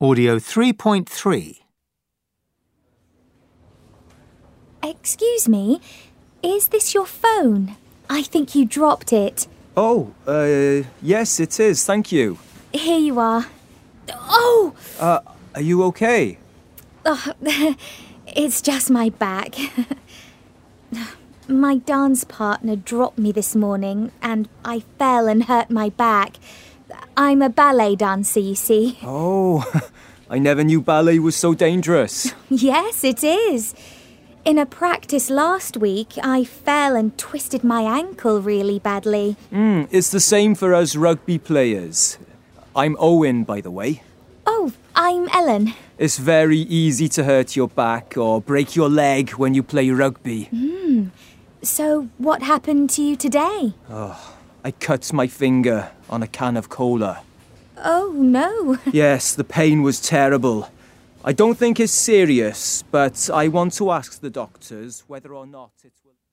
Audio 3.3. Excuse me, is this your phone? I think you dropped it. Oh, yes, it is, thank you. Here you are. Oh! Are you okay? It's just my back. My dance partner dropped me this morning and I fell and hurt my back. I'm a ballet dancer, you see. Oh, I never knew ballet was so dangerous. Yes, it is. In a practice last week, I fell and twisted my ankle really badly. It's the same for us rugby players. I'm Owen, by the way. Oh, I'm Ellen. It's very easy to hurt your back or break your leg when you play rugby. So, what happened to you today? I cut my finger on a can of cola. Oh, no. Yes, the pain was terrible. I don't think it's serious, but I want to ask the doctors whether or not it will...